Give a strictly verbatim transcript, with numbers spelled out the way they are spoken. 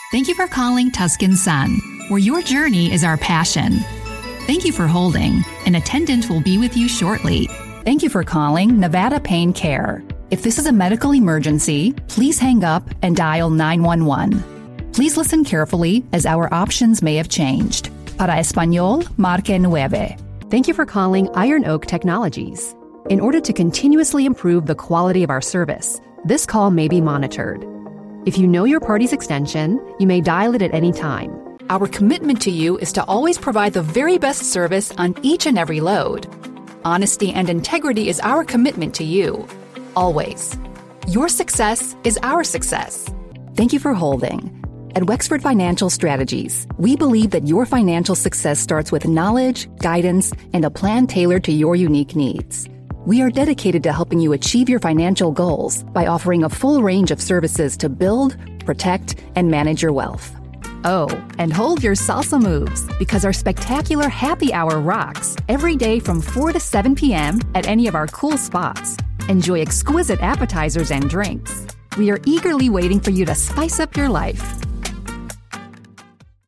Thank you for calling Tuscan Sun, where your journey is our passion. Thank you for holding. An attendant will be with you shortly. Thank you for calling Nevada Pain Care. If this is a medical emergency, please hang up and dial nine one one. Please listen carefully as our options may have changed. Para Español, marque nueve. Thank you for calling Iron Oak Technologies. In order to continuously improve the quality of our service, this call may be monitored. If you know your party's extension, you may dial it at any time. Our commitment to you is to always provide the very best service on each and every load. Honesty and integrity is our commitment to you. Always. Your success is our success. Thank you for holding. At Wexford Financial Strategies, we believe that your financial success starts with knowledge, guidance, and a plan tailored to your unique needs. We are dedicated to helping you achieve your financial goals by offering a full range of services to build, protect, and manage your wealth. Oh, and hold your salsa moves, because our spectacular happy hour rocks every day from four to seven p.m. at any of our cool spots. Enjoy exquisite appetizers and drinks. We are eagerly waiting for you to spice up your life.